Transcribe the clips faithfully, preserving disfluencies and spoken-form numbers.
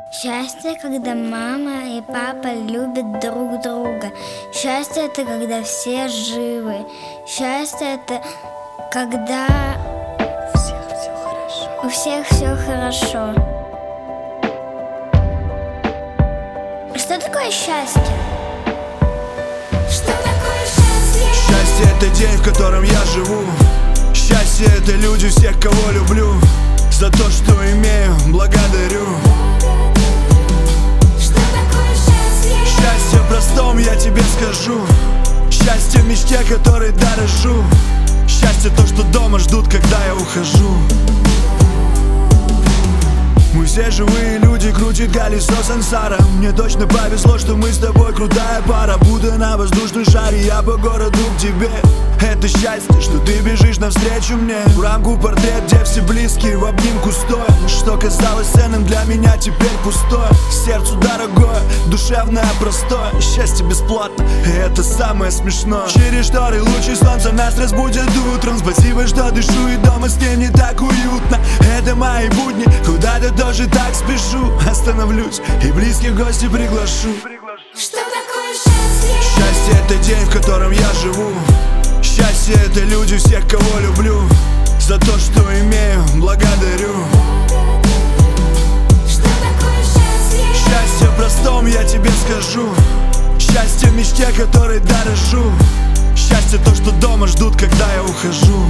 Счастье, когда мама и папа любят друг друга. Счастье — это когда все живы. Счастье — это когда у всех все хорошо. У всех все хорошо. Что такое счастье? Что такое счастье? Счастье — это день, в котором я живу. Счастье — это люди, всех, кого люблю. За то, что имею, благодарю. Что такое счастье? Счастье простом я тебе скажу. Счастье в мечте, которой дорожу. Счастье то, что дома ждут, когда я ухожу. Мы все живые люди, крутит колесо сансара. Мне точно повезло, что мы с тобой крутая пара. Будто на воздушном шаре, я по городу к тебе. Это счастье, что ты бежишь навстречу мне. В рамку портрет, где все близкие в обнимку стоят. Что казалось ценным для меня, теперь пустое. Сердцу дорогое, душевное, простое. Счастье бесплатно, и это самое смешное. Через шторы лучи солнца нас разбудят утром. Спасибо, что дышу, и дома с ним не так уютно. Это мои будни, куда-то тоже так спешу. Остановлюсь и близких в гости приглашу. Что такое счастье? Счастье — это день, в котором я живу. Счастье — это люди, всех, кого люблю. За то, что имею, благодарю. Что такое счастье? Счастье простом я тебе скажу. Счастье в мечте, которой дорожу. Счастье то, что дома ждут, когда я ухожу.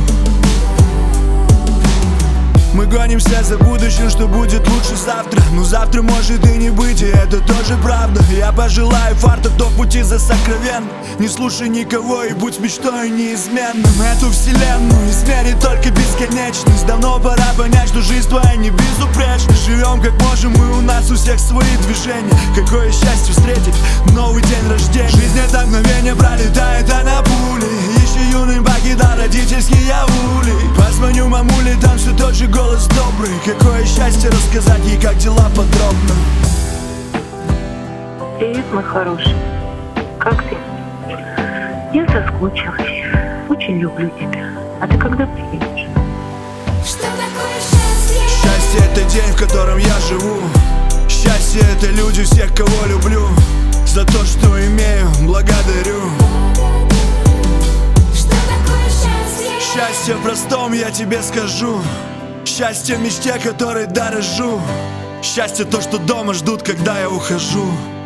Мы гонимся за будущим, что будет лучше завтра. Но завтра может и не быть, и это тоже правда. Я пожелаю фарта, кто в пути за сокровенным. Не слушай никого и будь мечтой неизменным. Эту вселенную измерит только бесконечность. Давно пора понять, что жизнь твоя не безупречна. Живем как можем, и у нас у всех свои движения. Какое счастье встретить новый день рождения. Жизнь это мгновение пролетает, она пулей. Еще юным покидал родительские аули. Позвоню мамуле, там все тот же голос добрый. Какое счастье рассказать ей, как дела подробно. Привет, мой хороший. Как ты? Я соскучилась. Очень люблю тебя. А ты когда приедешь? Что такое счастье? Счастье — это день, в котором я живу. Счастье — это люди, всех, кого люблю. За то, что имею, благодарю. Что такое счастье? Счастье простом я тебе скажу. Счастье в мечте, которой дорожу. Счастье то, что дома ждут, когда я ухожу.